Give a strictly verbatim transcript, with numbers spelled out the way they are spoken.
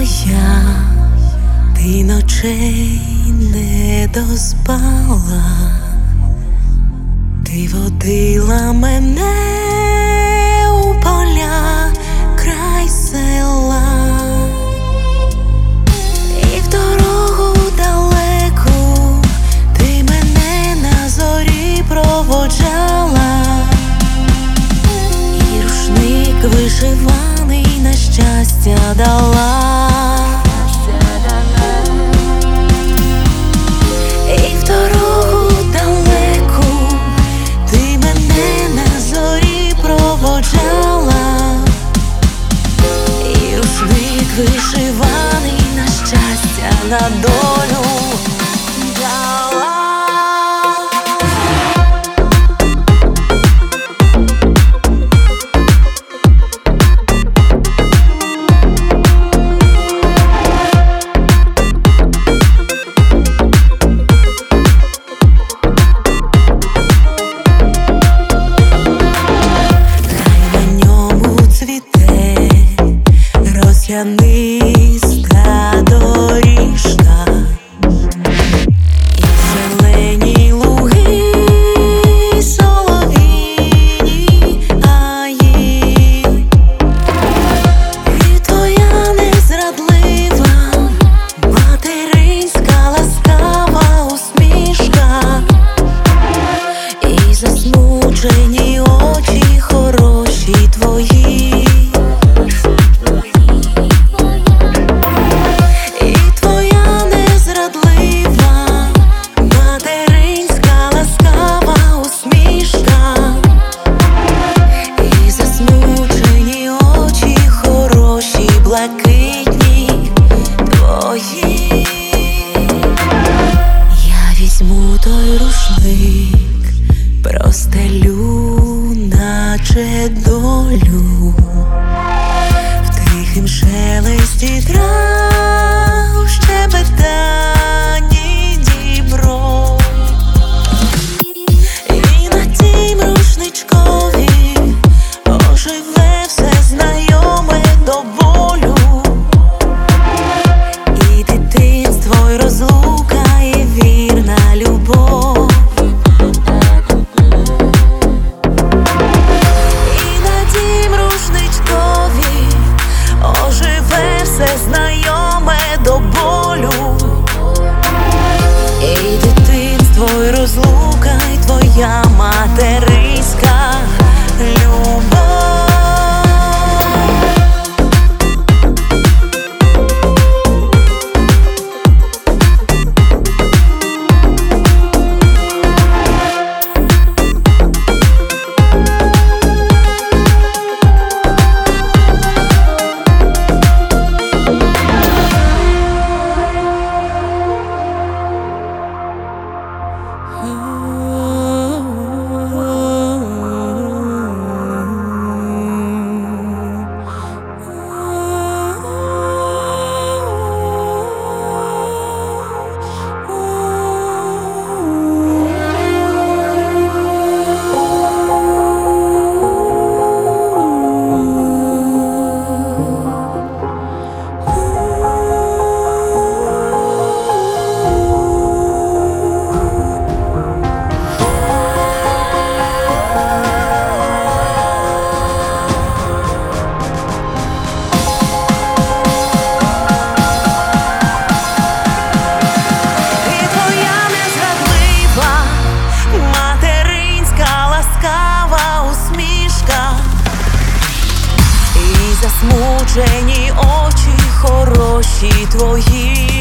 моя, ти ночей не доспала, ти водила мене у поля край села, і в дорогу далеку ти мене на зорі проводжала, і рушник вишиваний на щастя дала. І в дорогу далеку ти мене на зорі проводжала, і рушник вишиваний на щастя, на долю дала. Росяниста доріжка і зелені луги, солов'їні гаї, і твоя незрадлива материнська ласкава усмішка, і засмучені очі хороші твої. Блакитні твої. Я візьму той рушник, простелю, наче долю, в тихім шелесті трав, щебетанні дібро, і на тім рушничкові оживе все знайоме до болю. Знайоме до болю, і дитинство, і розлука, і твоя материнська любов. Засмучені очі хороші твої.